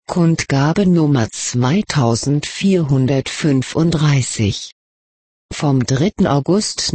Kundgabe Nummer 2435. Vom 3. August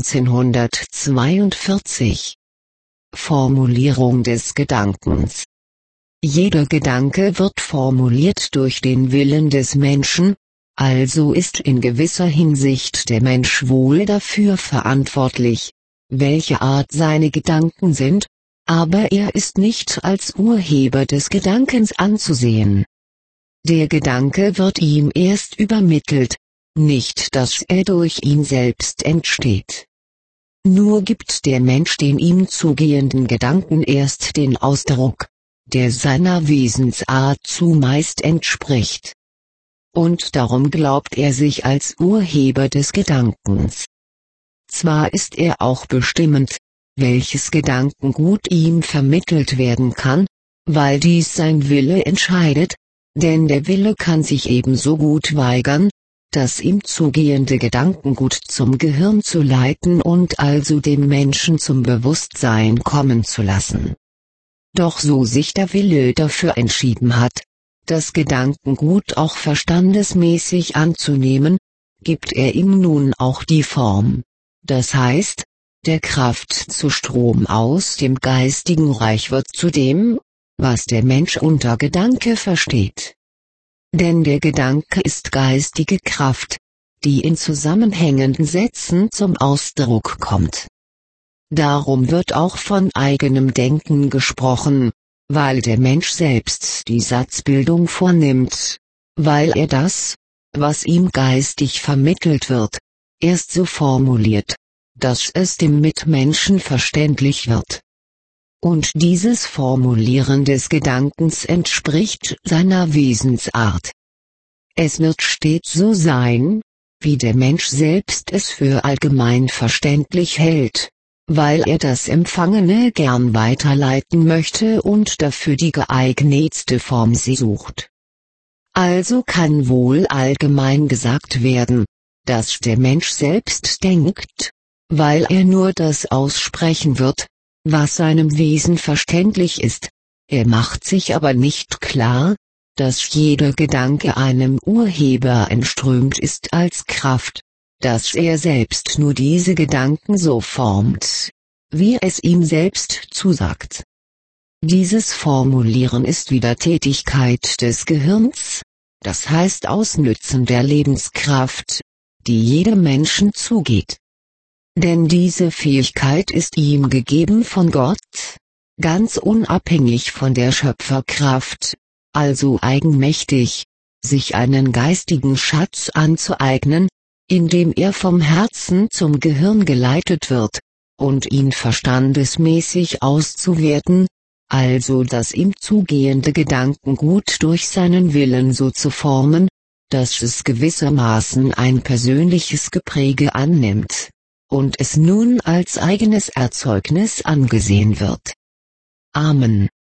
1942. Formulierung des Gedankens. Jeder Gedanke wird formuliert durch den Willen des Menschen, also ist in gewisser Hinsicht der Mensch wohl dafür verantwortlich, welche Art seine Gedanken sind, aber er ist nicht als Urheber des Gedankens anzusehen. Der Gedanke wird ihm erst übermittelt, nicht dass er durch ihn selbst entsteht. Nur gibt der Mensch den ihm zugehenden Gedanken erst den Ausdruck, der seiner Wesensart zumeist entspricht. Und darum glaubt er sich als Urheber des Gedankens. Zwar ist er auch bestimmend, welches Gedankengut ihm vermittelt werden kann, weil dies sein Wille entscheidet, denn der Wille kann sich ebenso gut weigern, das ihm zugehende Gedankengut zum Gehirn zu leiten und also dem Menschen zum Bewusstsein kommen zu lassen. Doch so sich der Wille dafür entschieden hat, das Gedankengut auch verstandesmäßig anzunehmen, gibt er ihm nun auch die Form, das heißt, der Kraft zu Strom aus dem geistigen Reich wird zu dem, was der Mensch unter Gedanke versteht. Denn der Gedanke ist geistige Kraft, die in zusammenhängenden Sätzen zum Ausdruck kommt. Darum wird auch von eigenem Denken gesprochen, weil der Mensch selbst die Satzbildung vornimmt, weil er das, was ihm geistig vermittelt wird, erst so formuliert, dass es dem Mitmenschen verständlich wird. Und dieses Formulieren des Gedankens entspricht seiner Wesensart. Es wird stets so sein, wie der Mensch selbst es für allgemein verständlich hält, weil er das Empfangene gern weiterleiten möchte und dafür die geeignetste Form sucht. Also kann wohl allgemein gesagt werden, dass der Mensch selbst denkt, weil er nur das aussprechen wird, was seinem Wesen verständlich ist. Er macht sich aber nicht klar, dass jeder Gedanke einem Urheber entströmt ist als Kraft, dass er selbst nur diese Gedanken so formt, wie es ihm selbst zusagt. Dieses Formulieren ist wieder Tätigkeit des Gehirns, das heißt Ausnützen der Lebenskraft, die jedem Menschen zugeht. Denn diese Fähigkeit ist ihm gegeben von Gott, ganz unabhängig von der Schöpferkraft, also eigenmächtig, sich einen geistigen Schatz anzueignen, indem er vom Herzen zum Gehirn geleitet wird, und ihn verstandesmäßig auszuwerten, also das ihm zugehende Gedankengut durch seinen Willen so zu formen, dass es gewissermaßen ein persönliches Gepräge annimmt und es nun als eigenes Erzeugnis angesehen wird. Amen.